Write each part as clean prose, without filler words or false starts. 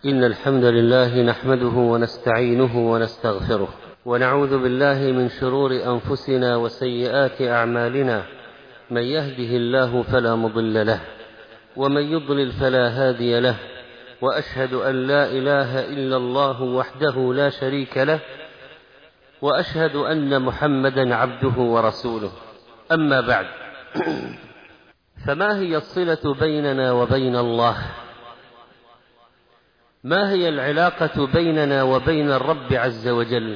إن الحمد لله نحمده ونستعينه ونستغفره ونعوذ بالله من شرور أنفسنا وسيئات أعمالنا. من يهده الله فلا مضل له ومن يضلل فلا هادي له، وأشهد أن لا إله إلا الله وحده لا شريك له، وأشهد أن محمدا عبده ورسوله. أما بعد، فما هي الصلة بيننا وبين الله؟ ما هي العلاقة بيننا وبين الرب عز وجل؟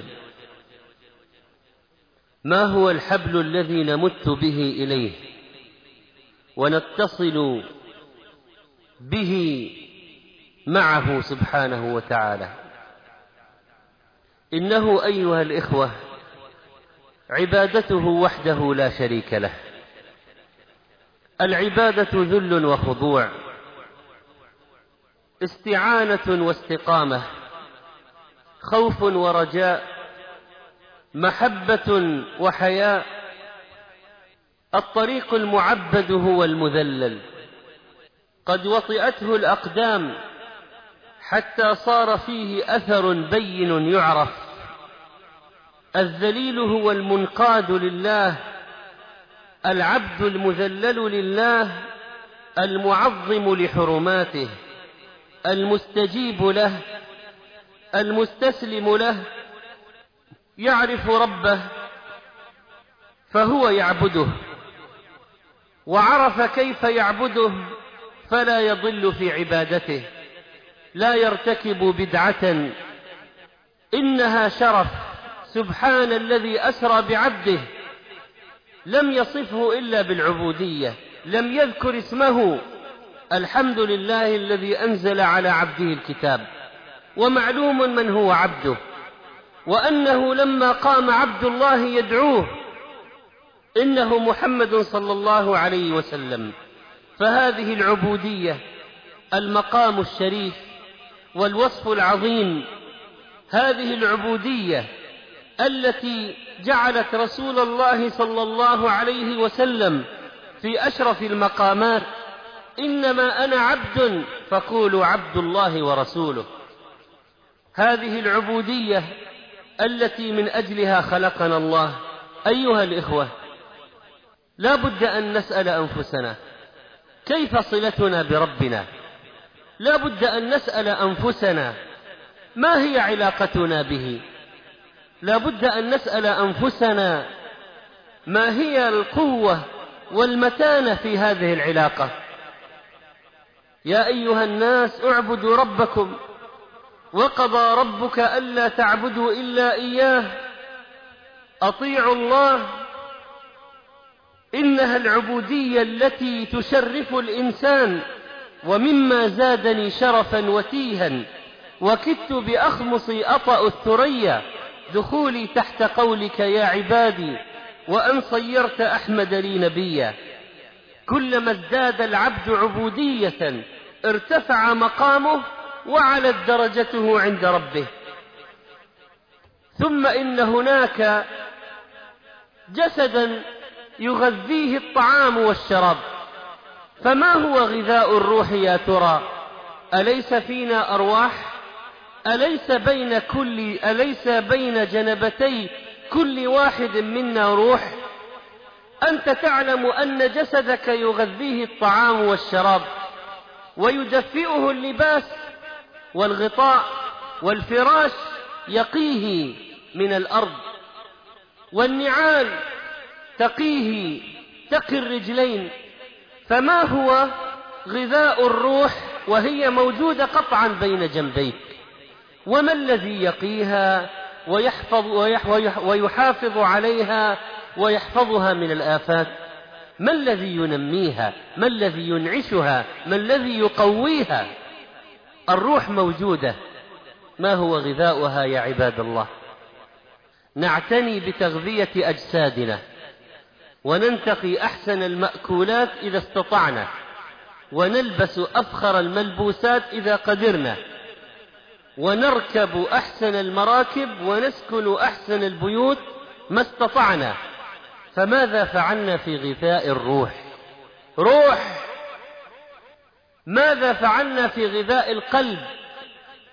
ما هو الحبل الذي نمت به إليه ونتصل به معه سبحانه وتعالى؟ إنه أيها الإخوة عبادته وحده لا شريك له. العبادة ذل وخضوع، استعانة واستقامة، خوف ورجاء، محبة وحياء. الطريق المعبد هو المذلل، قد وطئته الأقدام حتى صار فيه أثر بين يعرف. الذليل هو المنقاد لله، العبد المذلل لله، المعظم لحرماته، المستجيب له، المستسلم له. يعرف ربه فهو يعبده، وعرف كيف يعبده فلا يضل في عبادته، لا يرتكب بدعة إنها شرف. سبحان الذي أسرى بعبده، لم يصفه إلا بالعبودية، لم يذكر اسمه. الحمد لله الذي أنزل على عبده الكتاب، ومعلوم من هو عبده، وأنه لما قام عبد الله يدعوه إنه محمد صلى الله عليه وسلم. فهذه العبودية المقام الشريف والوصف العظيم، هذه العبودية التي جعلت رسول الله صلى الله عليه وسلم في أشرف المقامات. إنما أنا عبد فقولوا عبد الله ورسوله. هذه العبودية التي من أجلها خلقنا الله. أيها الإخوة، لا بد أن نسأل أنفسنا كيف صلتنا بربنا؟ لا بد أن نسأل أنفسنا ما هي علاقتنا به؟ لا بد أن نسأل أنفسنا ما هي القوة والمتانة في هذه العلاقة. يا أيها الناس اعبدوا ربكم وقضى ربك ألا تعبدوا إلا إياه، أطيعوا الله. إنها العبودية التي تشرف الإنسان. ومما زادني شرفا وتيها وكدت بأخمصي أطأ الثريا دخولي تحت قولك يا عبادي، وأن صيرت أحمد لي نبيا. كلما ازداد العبد عبودية ارتفع مقامه وعلت درجته عند ربه. ثم إن هناك جسدا يغذيه الطعام والشراب. فما هو غذاء الروح يا ترى؟ أليس فينا أرواح؟ أليس بين جنبتي كل واحد منا روح؟ أنت تعلم أن جسدك يغذيه الطعام والشراب، ويدفئه اللباس والغطاء والفراش يقيه من الأرض، والنعال تقي الرجلين. فما هو غذاء الروح وهي موجودة قطعا بين جنبيك؟ وما الذي يقيها ويحافظ عليها ويحفظها من الآفات؟ ما الذي ينميها؟ ما الذي ينعشها؟ ما الذي يقويها؟ الروح موجودة. ما هو غذاؤها يا عباد الله؟ نعتني بتغذية أجسادنا، وننتقي أحسن المأكولات إذا استطعنا، ونلبس أفخر الملبوسات إذا قدرنا، ونركب أحسن المراكب، ونسكن أحسن البيوت ما استطعنا. فماذا فعلنا في غذاء الروح؟ روح. ماذا فعلنا في غذاء القلب؟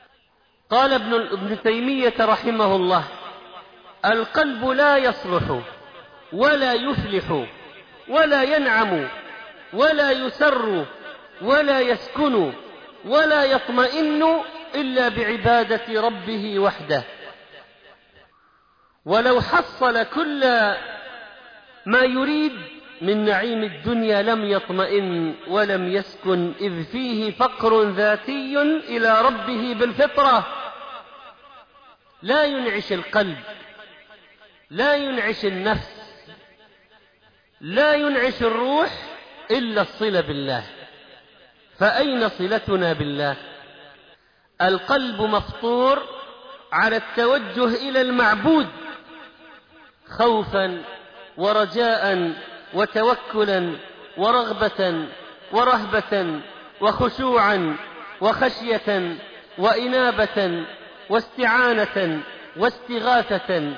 قال ابن تيمية رحمه الله: القلب لا يصلح ولا يفلح ولا ينعم ولا يسر ولا يسكن ولا يطمئن إلا بعبادة ربه وحده. ولو حصل كل ما يريد من نعيم الدنيا لم يطمئن ولم يسكن، إذ فيه فقر ذاتي إلى ربه بالفطرة. لا ينعش القلب، لا ينعش النفس، لا ينعش الروح إلا الصلة بالله. فأين صلتنا بالله؟ القلب مفطور على التوجه إلى المعبود خوفا ورجاء وتوكلا ورغبة ورهبة وخشوعا وخشية وإنابة واستعانة واستغاثة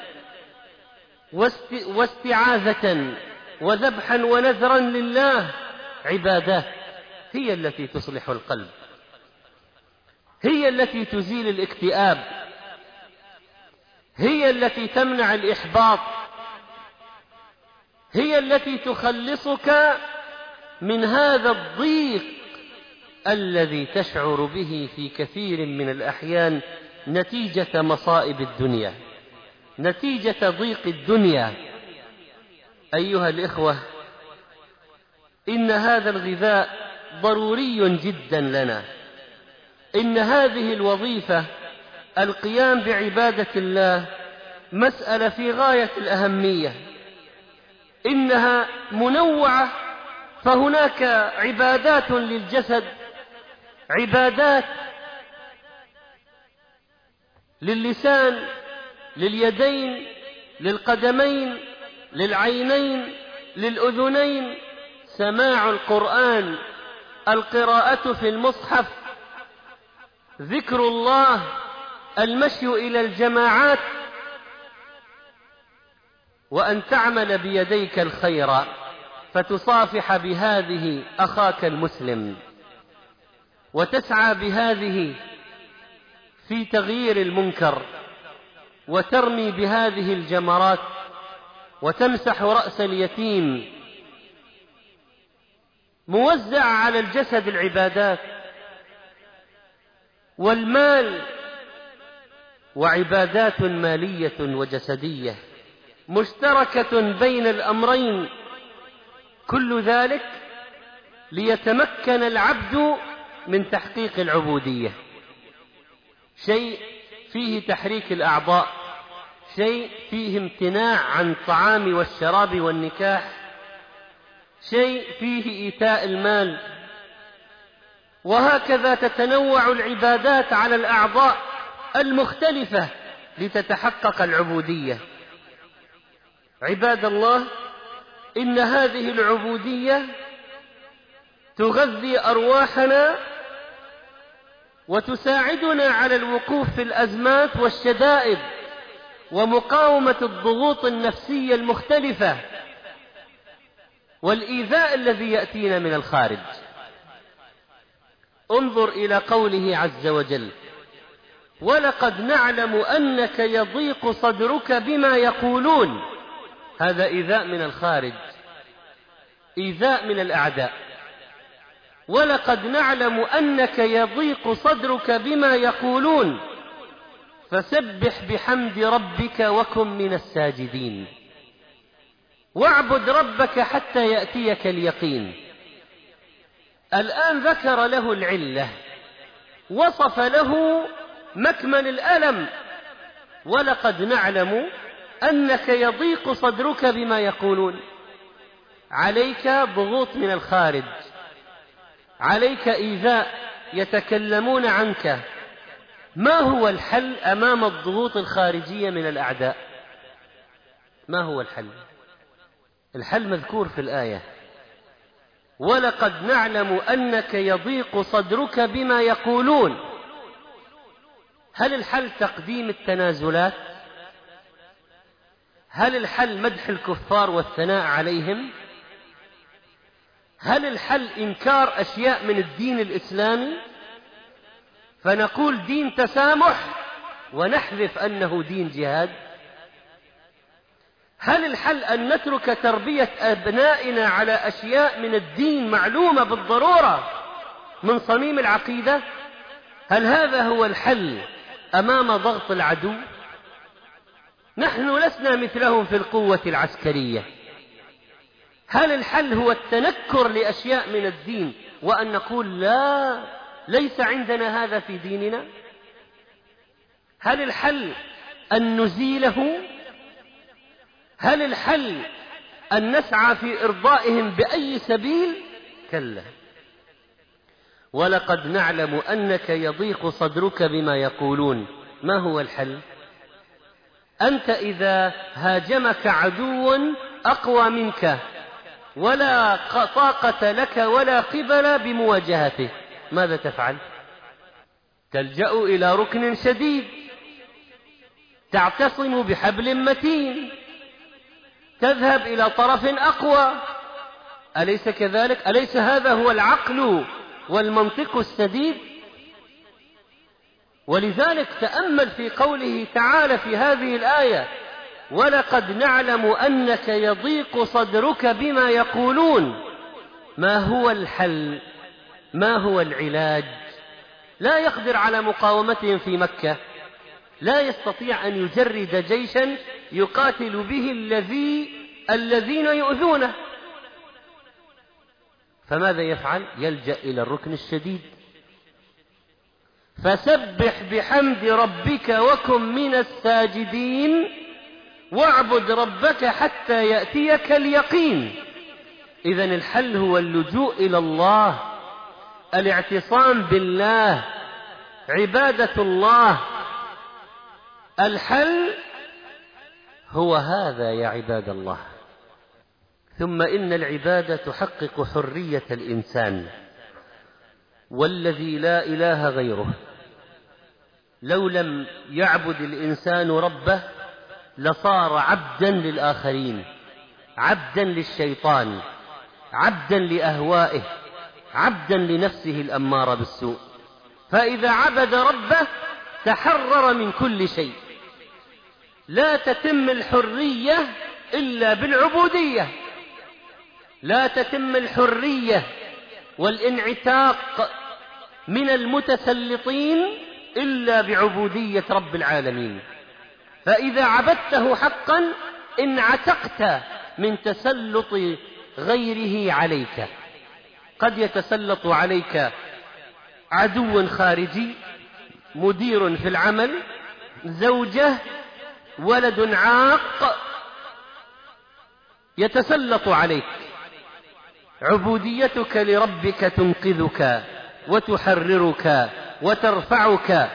واستعاذة وذبحا ونذرا لله. عبادات هي التي تصلح القلب، هي التي تزيل الاكتئاب، هي التي تمنع الإحباط، هي التي تخلصك من هذا الضيق الذي تشعر به في كثير من الأحيان نتيجة مصائب الدنيا، نتيجة ضيق الدنيا. أيها الإخوة، إن هذا الغذاء ضروري جدا لنا. إن هذه الوظيفة، القيام بعبادة الله، مسألة في غاية الأهمية. إنها منوعة، فهناك عبادات للجسد، عبادات للسان، لليدين، للقدمين، للعينين، للأذنين، سماع القرآن، القراءة في المصحف، ذكر الله، المشي إلى الجماعات، وأن تعمل بيديك الخير فتصافح بهذه أخاك المسلم، وتسعى بهذه في تغيير المنكر، وترمي بهذه الجمرات، وتمسح رأس اليتيم. موزع على الجسد العبادات والمال، وعبادات مالية وجسدية مشتركة بين الأمرين، كل ذلك ليتمكن العبد من تحقيق العبودية. شيء فيه تحريك الأعضاء، شيء فيه امتناع عن الطعام والشراب والنكاح، شيء فيه إيتاء المال، وهكذا تتنوع العبادات على الأعضاء المختلفة لتتحقق العبودية. عباد الله، إن هذه العبودية تغذي أرواحنا وتساعدنا على الوقوف في الأزمات والشدائد ومقاومة الضغوط النفسية المختلفة والإيذاء الذي يأتينا من الخارج. انظر إلى قوله عز وجل: ولقد نعلم أنك يضيق صدرك بما يقولون. هذا إيذاء من الخارج، إيذاء من الأعداء. ولقد نعلم أنك يضيق صدرك بما يقولون فسبح بحمد ربك وكن من الساجدين، واعبد ربك حتى يأتيك اليقين. الآن ذكر له العلة، وصف له مكمن الألم. ولقد نعلم أنك يضيق صدرك بما يقولون. عليك ضغوط من الخارج، عليك إيذاء يتكلمون عنك. ما هو الحل أمام الضغوط الخارجية من الأعداء؟ ما هو الحل؟ الحل مذكور في الآية: ولقد نعلم أنك يضيق صدرك بما يقولون. هل الحل تقديم التنازلات؟ هل الحل مدح الكفار والثناء عليهم؟ هل الحل إنكار أشياء من الدين الإسلامي فنقول دين تسامح ونحذف أنه دين جهاد؟ هل الحل أن نترك تربية أبنائنا على أشياء من الدين معلومة بالضرورة من صميم العقيدة؟ هل هذا هو الحل أمام ضغط العدو؟ نحن لسنا مثلهم في القوة العسكرية. هل الحل هو التنكر لأشياء من الدين وأن نقول لا، ليس عندنا هذا في ديننا؟ هل الحل أن نزيله؟ هل الحل أن نسعى في إرضائهم بأي سبيل؟ كلا. ولقد نعلم أنك يضيق صدرك بما يقولون. ما هو الحل؟ أنت إذا هاجمك عدو أقوى منك ولا طاقة لك ولا قبل بمواجهته، ماذا تفعل؟ تلجأ إلى ركن شديد، تعتصم بحبل متين، تذهب إلى طرف أقوى. أليس كذلك؟ أليس هذا هو العقل والمنطق السديد؟ ولذلك تأمل في قوله تعالى في هذه الآية: ولقد نعلم أنك يضيق صدرك بما يقولون. ما هو الحل؟ ما هو العلاج؟ لا يقدر على مقاومتهم في مكة، لا يستطيع أن يجرد جيشا يقاتل به الذين يؤذونه، فماذا يفعل؟ يلجأ إلى الركن الشديد. فسبح بحمد ربك وكن من الساجدين واعبد ربك حتى يأتيك اليقين. إذن الحل هو اللجوء إلى الله، الاعتصام بالله، عبادة الله. الحل هو هذا يا عباد الله. ثم إن العبادة تحقق حرية الإنسان، والذي لا إله غيره. لو لم يعبد الإنسان ربه لصار عبدا للآخرين، عبدا للشيطان، عبدا لأهوائه، عبدا لنفسه الأمارة بالسوء. فإذا عبد ربه تحرر من كل شيء. لا تتم الحرية إلا بالعبودية، لا تتم الحرية والانعتاق من المتسلطين إلا بعبودية رب العالمين. فإذا عبدته حقا انعتقت من تسلط غيره عليك. قد يتسلط عليك عدو خارجي، مدير في العمل، زوجة، ولد عاق، يتسلط عليك. عبوديتك لربك تنقذك وتحررك وترفعك.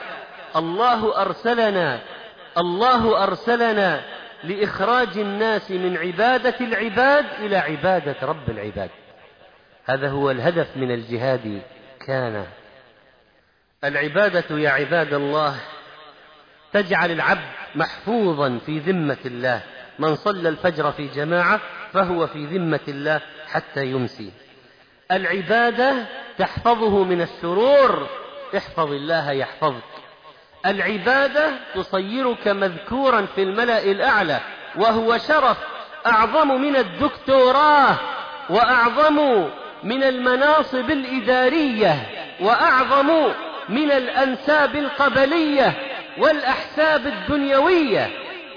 الله أرسلنا لإخراج الناس من عبادة العباد إلى عبادة رب العباد. هذا هو الهدف من الجهاد. كان العبادة يا عباد الله تجعل العبد محفوظا في ذمة الله. من صلى الفجر في جماعة فهو في ذمة الله حتى يمسي. العبادة تحفظه من الشرور. احفظ الله يحفظك. العبادة تصيرك مذكورا في الملأ الأعلى، وهو شرف أعظم من الدكتوراه، وأعظم من المناصب الإدارية، وأعظم من الأنساب القبلية والأحساب الدنيوية.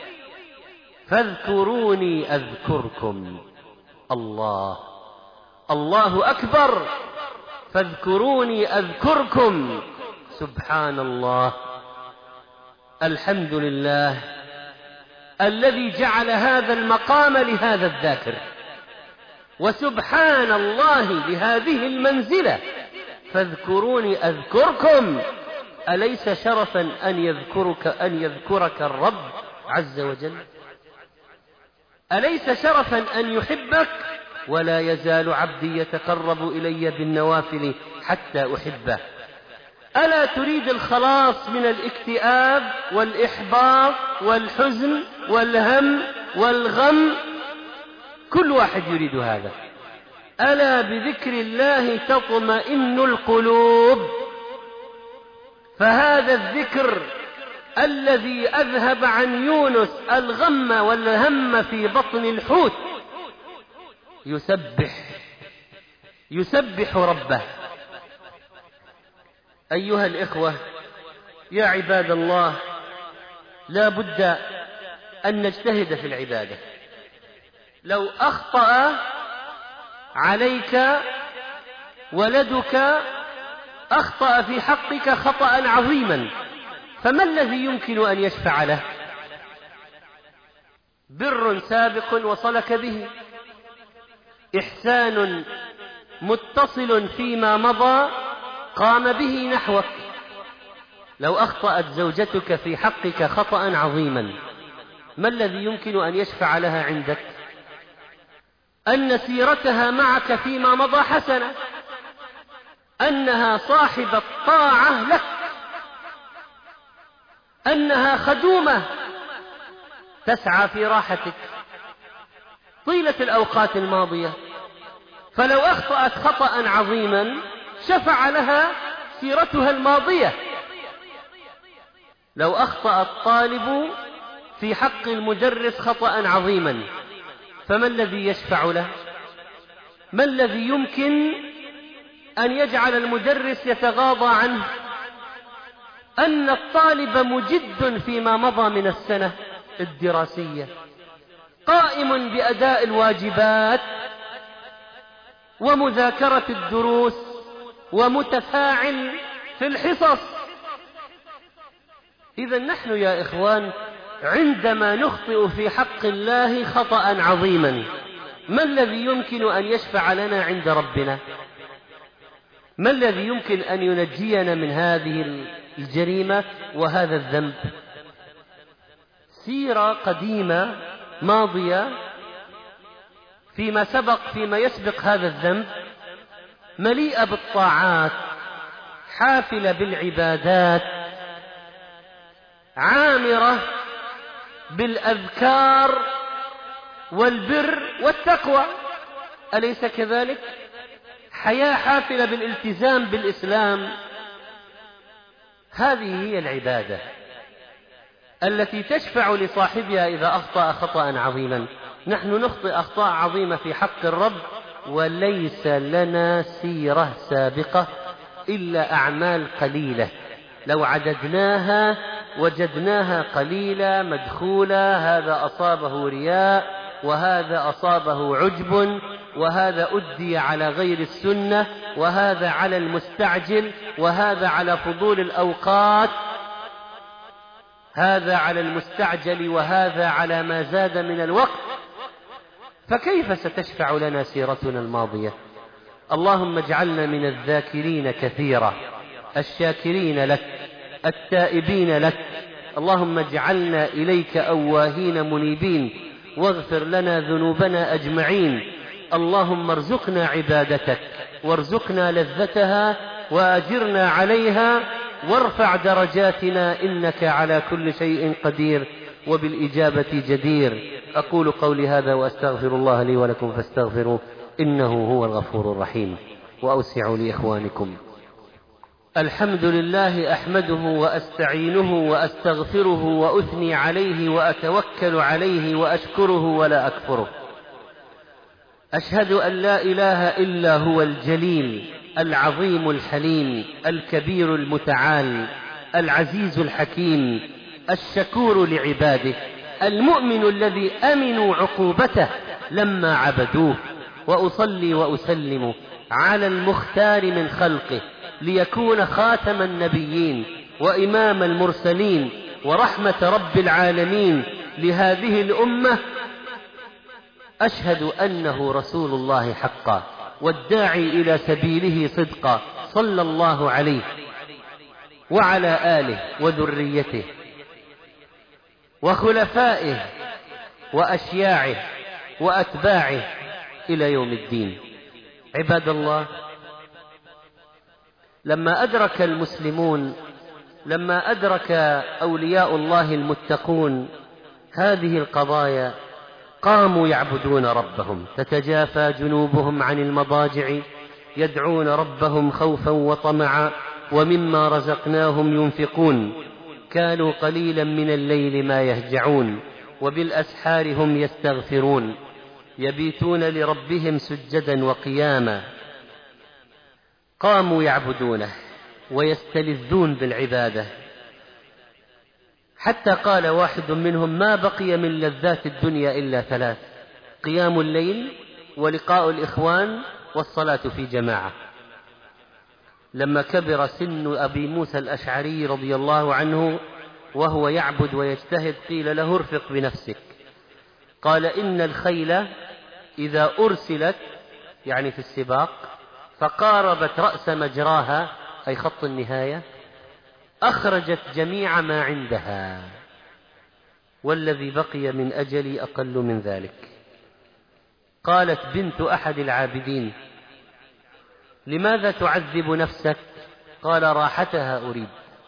فاذكروني أذكركم. الله أكبر. فاذكروني أذكركم. سبحان الله. الحمد لله الذي جعل هذا المقام لهذا الذاكر، وسبحان الله لهذه المنزلة. فاذكروني أذكركم. أليس شرفا أن يذكرك الرب عز وجل؟ أليس شرفا أن يحبك؟ ولا يزال عبدي يتقرب إلي بالنوافل حتى أحبه. ألا تريد الخلاص من الاكتئاب والإحباط والحزن والهم والغم؟ كل واحد يريد هذا. ألا بذكر الله تطمئن القلوب. فهذا الذكر الذي أذهب عن يونس الغم والهم في بطن الحوت يسبح ربه. أيها الإخوة، يا عباد الله، لا بد أن نجتهد في العبادة. لو أخطأ عليك ولدك، أخطأ في حقك خطأ عظيما، فما الذي يمكن أن يشفع له؟ بر سابق وصلك به، إحسان متصل فيما مضى قام به نحوك. لو أخطأت زوجتك في حقك خطأ عظيما، ما الذي يمكن أن يشفع لها عندك؟ أن سيرتها معك فيما مضى حسنة، أنها صاحبة طاعة لك، أنها خدومة تسعى في راحتك طيلة الأوقات الماضية. فلو أخطأت خطأ عظيما شفع لها سيرتها الماضية. لو أخطأ الطالب في حق المدرس خطأ عظيما، فما الذي يشفع له؟ ما الذي يمكن أن يجعل المدرس يتغاضى عنه؟ أن الطالب مجد فيما مضى من السنة الدراسية، قائم بأداء الواجبات ومذاكرة الدروس ومتفاعل في الحصص. إذا نحن يا إخوان عندما نخطئ في حق الله خطأ عظيما، ما الذي يمكن أن يشفع لنا عند ربنا؟ ما الذي يمكن أن ينجينا من هذه الجريمة وهذا الذنب؟ سيرة قديمة ماضية فيما يسبق هذا الذنب، مليئة بالطاعات، حافلة بالعبادات، عامرة بالأذكار والبر والتقوى، أليس كذلك؟ حياة حافلة بالالتزام بالإسلام. هذه هي العبادة التي تشفع لصاحبها إذا أخطأ خطأ عظيما. نحن نخطئ أخطاء عظيمة في حق الرب وليس لنا سيرة سابقة إلا أعمال قليلة، لو عددناها وجدناها قليلة مدخولة. هذا أصابه رياء، وهذا أصابه عجب، وهذا أدي على غير السنة، وهذا على المستعجل، وهذا على فضول الأوقات، هذا على المستعجل، وهذا على ما زاد من الوقت. فكيف ستشفع لنا سيرتنا الماضية؟ اللهم اجعلنا من الذاكرين كثيرا، الشاكرين لك، التائبين لك. اللهم اجعلنا إليك أواهين منيبين، واغفر لنا ذنوبنا أجمعين. اللهم ارزقنا عبادتك، وارزقنا لذتها، وأجرنا عليها، وارفع درجاتنا، إنك على كل شيء قدير وبالإجابة جدير. أقول قولي هذا وأستغفر الله لي ولكم فاستغفروه إنه هو الغفور الرحيم. وأوسع لإخوانكم. الحمد لله أحمده وأستعينه وأستغفره وأثني عليه وأتوكل عليه وأشكره ولا أكفره. أشهد أن لا إله إلا هو الجليل العظيم الحليم الكبير المتعال العزيز الحكيم الشكور لعباده، المؤمن الذي أمنوا عقوبته لما عبدوه. وأصلي وأسلم على المختار من خلقه ليكون خاتم النبيين وإمام المرسلين ورحمة رب العالمين لهذه الأمة. أشهد أنه رسول الله حقا والداعي إلى سبيله صدقا، صلى الله عليه وعلى آله وذريته وخلفائه وأشياعه وأتباعه إلى يوم الدين. عباد الله، لما أدرك المسلمون، لما أدرك أولياء الله المتقون هذه القضايا، قاموا يعبدون ربهم، تتجافى جنوبهم عن المضاجع يدعون ربهم خوفا وطمعا ومما رزقناهم ينفقون. كانوا قليلا من الليل ما يهجعون وبالأسحار هم يستغفرون يبيتون لربهم سجدا وقياما. قاموا يعبدونه ويستلذون بالعبادة، حتى قال واحد منهم: ما بقي من لذات الدنيا إلا ثلاث: قيام الليل ولقاء الإخوان والصلاة في جماعة. لما كبر سن أبي موسى الأشعري رضي الله عنه وهو يعبد ويجتهد قيل له: ارفق بنفسك. قال: إن الخيل إذا أرسلت، يعني في السباق، فقاربت رأس مجراها، أي خط النهاية، أخرجت جميع ما عندها، والذي بقي من أجلي أقل من ذلك. قالت بنت أحد العابدين: لماذا تعذب نفسك؟ قال: راحتها أريد.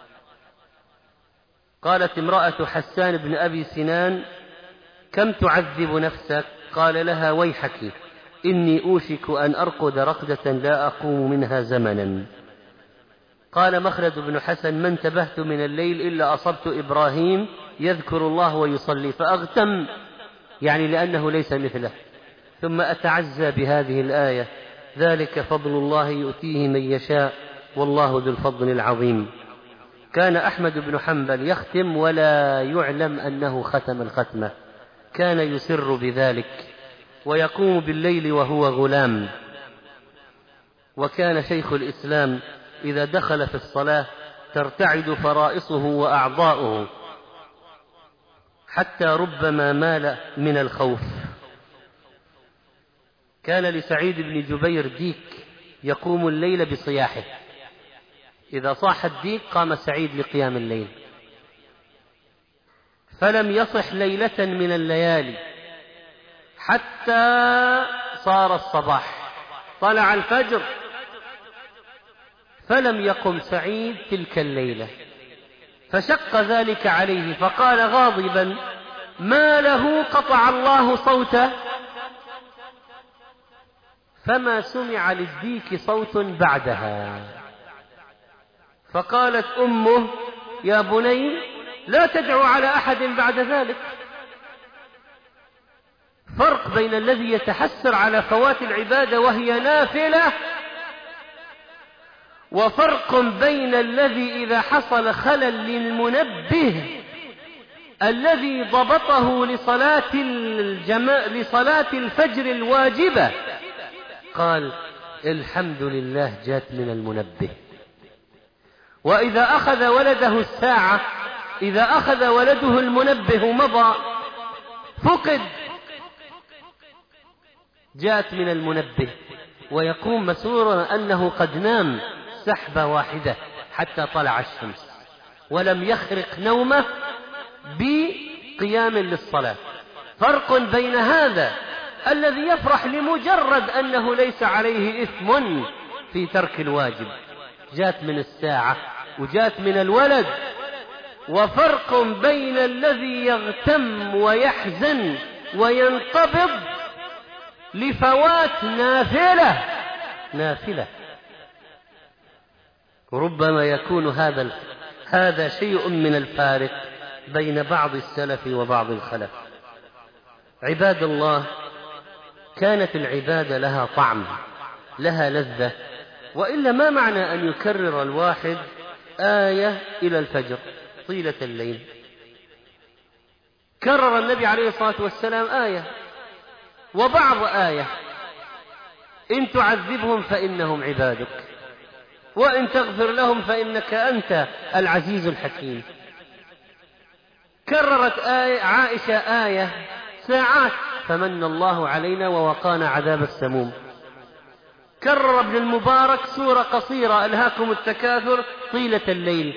قالت امرأة حسان بن أبي سنان: كم تعذب نفسك؟ قال لها: ويحك، إني أوشك أن أرقد رقدة لا أقوم منها زمنا. قال مخلد بن حسن: ما انتبهت من الليل إلا أصبت إبراهيم يذكر الله ويصلي فأغتم، يعني لأنه ليس مثله. ثم أتعزى بهذه الآية: ذلك فضل الله يؤتيه من يشاء والله ذو الفضل العظيم. كان أحمد بن حنبل يختم ولا يعلم أنه ختم الختمة، كان يسر بذلك ويقوم بالليل وهو غلام. وكان شيخ الإسلام إذا دخل في الصلاة ترتعد فرائصه وأعضاؤه، حتى ربما مال من الخوف. كان لسعيد بن جبير ديك يقوم الليل بصياحه، إذا صاح الديك قام سعيد لقيام الليل. فلم يصح ليلة من الليالي حتى صار الصباح، طلع الفجر، فلم يقم سعيد تلك الليلة، فشق ذلك عليه، فقال غاضبا: ما له قطع الله صوته؟ فما سمع للديك صوت بعدها. فقالت أمه: يا بني لا تدعو على أحد بعد ذلك. فرق بين الذي يتحسر على فوات العبادة وهي نافلة، وفرق بين الذي إذا حصل خلل للمنبه الذي ضبطه لصلاة الفجر الواجبة قال: الحمد لله جات من المنبه. وإذا أخذ ولده الساعة، إذا أخذ ولده المنبه مضى فقد، جاءت من المنبه، ويقوم مسرورا أنه قد نام سحبة واحدة حتى طلع الشمس ولم يخرق نومه بقيام للصلاة. فرق بين هذا الذي يفرح لمجرد أنه ليس عليه إثم في ترك الواجب، جاءت من الساعة وجاءت من الولد، وفرق بين الذي يغتم ويحزن وينقبض لفوات نافلة. ربما يكون هذا شيء من الفارق بين بعض السلف وبعض الخلف. عباد الله، كانت العبادة لها طعم، لها لذة، وإلا ما معنى أن يكرر الواحد آية إلى الفجر طيلة الليل؟ كرر النبي عليه الصلاة والسلام آية وبعض آية: إن تعذبهم فإنهم عبادك وإن تغفر لهم فإنك أنت العزيز الحكيم. كررت عائشة آية ساعات: فمن الله علينا ووقانا عذاب السموم. كرر ابن المبارك سورة قصيرة: ألهاكم التكاثر طيلة الليل.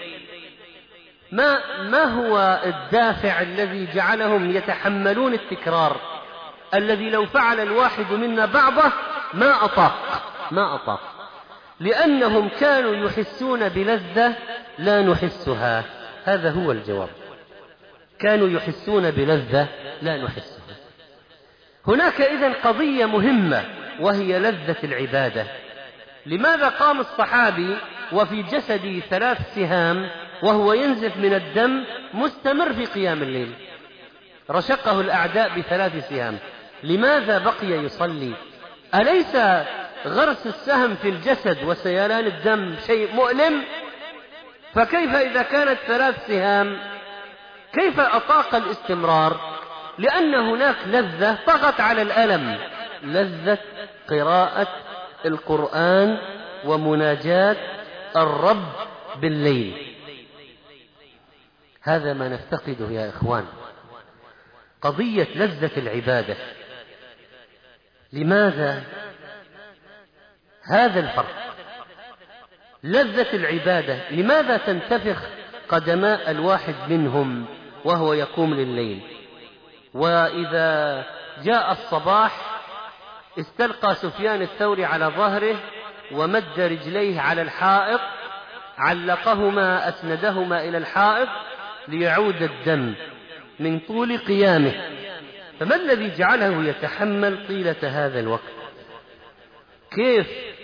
ما هو الدافع الذي جعلهم يتحملون التكرار، الذي لو فعل الواحد منا بعضه ما أطاق؟ لأنهم كانوا يحسون بلذة لا نحسها. هذا هو الجواب، كانوا يحسون بلذة لا نحسها. هناك إذن قضية مهمة وهي لذة العبادة. لماذا قام الصحابي وفي جسدي 3 سهام وهو ينزف من الدم مستمر في قيام الليل، رشقه الأعداء ب3 سهام، لماذا بقي يصلي؟ أليس غرس السهم في الجسد وسيلان الدم شيء مؤلم؟ فكيف إذا كانت 3 سهام كيف أطاق الاستمرار؟ لأن هناك لذة طغت على الألم، لذة قراءة القرآن ومناجاة الرب بالليل. هذا ما نفتقده يا إخوان، قضية لذة العبادة. لماذا هذا الفرق؟ لذة العبادة، لماذا تنتفخ قدماء الواحد منهم وهو يقوم لليل؟ وإذا جاء الصباح استلقى سفيان الثوري على ظهره ومد رجليه على الحائط، علقهما أسندهما إلى الحائط ليعود الدم من طول قيامه. فما الذي جعله يتحمل طيلة هذا الوقت؟ كيف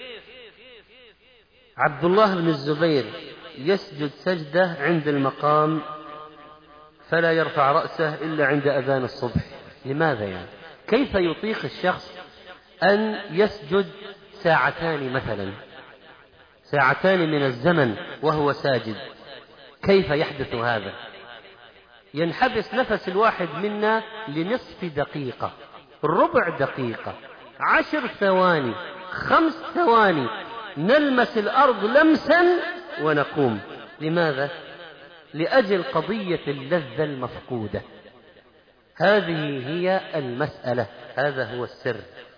عبد الله بن الزبير يسجد سجدة عند المقام فلا يرفع رأسه إلا عند أذان الصبح؟ لماذا يعني؟ كيف يطيق الشخص أن يسجد 2 ساعة مثلا، 2 ساعة من الزمن وهو ساجد؟ كيف يحدث هذا؟ ينحبس نفس الواحد منا لنصف دقيقة، ربع دقيقة، 10 ثواني، 5 ثواني، نلمس الأرض لمسا ونقوم. لماذا؟ لأجل قضية اللذة المفقودة. هذه هي المسألة، هذا هو السر.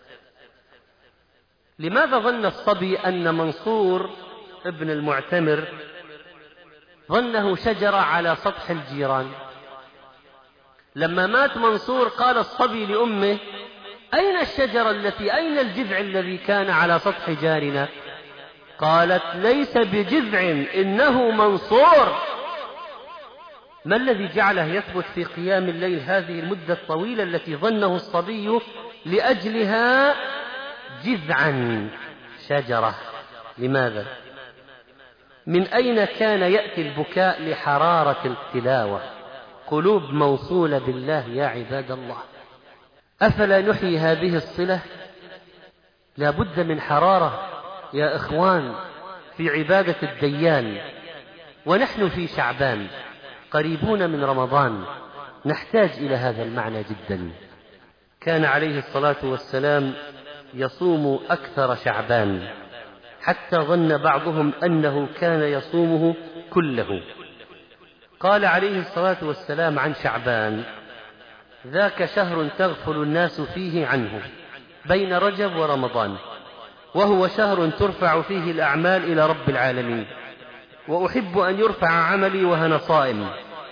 لماذا ظن الصبي أن منصور ابن المعتمر ظنه شجرة على سطح الجيران؟ لما مات منصور قال الصبي لأمه: أين الشجرة أين الجذع الذي كان على سطح جارنا؟ قالت: ليس بجذع، إنه منصور. ما الذي جعله يثبت في قيام الليل هذه المدة الطويلة التي ظنه الصبي لأجلها جذعا شجرة؟ لماذا؟ من أين كان يأتي البكاء؟ لحرارة التلاوة. قلوب موصولة بالله يا عباد الله. أفلا نحيي هذه الصلة؟ لا بد من حرارة يا إخوان في عبادة الديان، ونحن في شعبان قريبون من رمضان، نحتاج إلى هذا المعنى جدا. كان عليه الصلاة والسلام يصوم أكثر شعبان، حتى ظن بعضهم أنه كان يصومه كله. قال عليه الصلاة والسلام عن شعبان: ذاك شهر تغفل الناس فيه عنه بين رجب ورمضان، وهو شهر ترفع فيه الأعمال إلى رب العالمين، وأحب أن يرفع عملي وأنا صائم.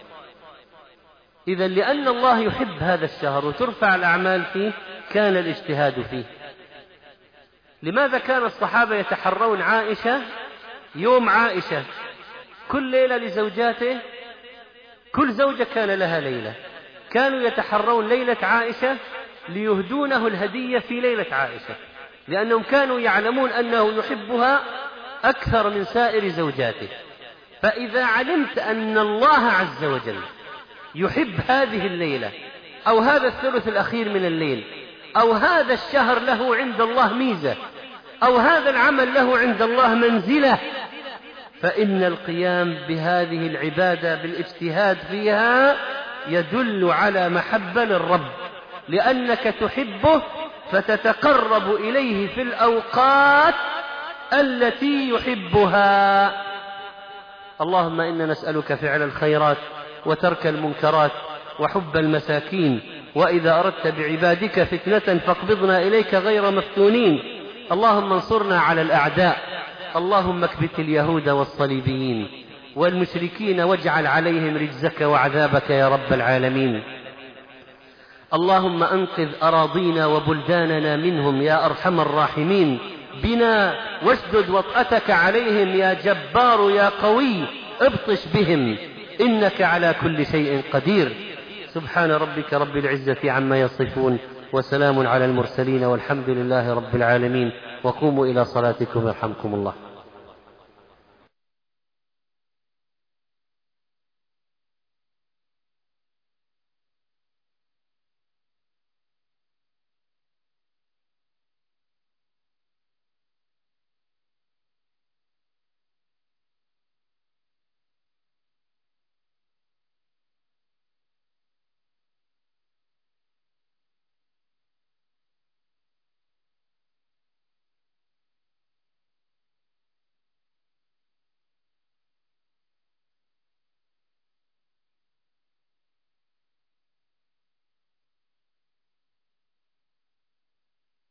إذن لأن الله يحب هذا الشهر وترفع الأعمال فيه كان الاجتهاد فيه. لماذا كان الصحابة يتحرون عائشة يوم عائشة كل ليلة لزوجاته؟ كل زوجة كان لها ليلة، كانوا يتحرون ليلة عائشة ليهدونه الهدية في ليلة عائشة، لأنهم كانوا يعلمون أنه يحبها أكثر من سائر زوجاته. فإذا علمت أن الله عز وجل يحب هذه الليلة أو هذا الثلث الأخير من الليل أو هذا الشهر له عند الله ميزة أو هذا العمل له عند الله منزلة، فإن القيام بهذه العبادة بالاجتهاد فيها يدل على محبة للرب، لأنك تحبه فتتقرب إليه في الأوقات التي يحبها. اللهم إنا نسألك فعل الخيرات وترك المنكرات وحب المساكين، وإذا أردت بعبادك فتنة فاقبضنا إليك غير مفتونين. اللهم انصرنا على الأعداء، اللهم اكبت اليهود والصليبيين والمشركين واجعل عليهم رجزك وعذابك يا رب العالمين. اللهم أنقذ أراضينا وبلداننا منهم يا أرحم الراحمين بنا، واشدد وطأتك عليهم يا جبار يا قوي، ابطش بهم إنك على كل شيء قدير. سبحان ربك رب العزة عما يصفون، وسلام على المرسلين، والحمد لله رب العالمين. وقوموا إلى صلاتكم يرحمكم الله.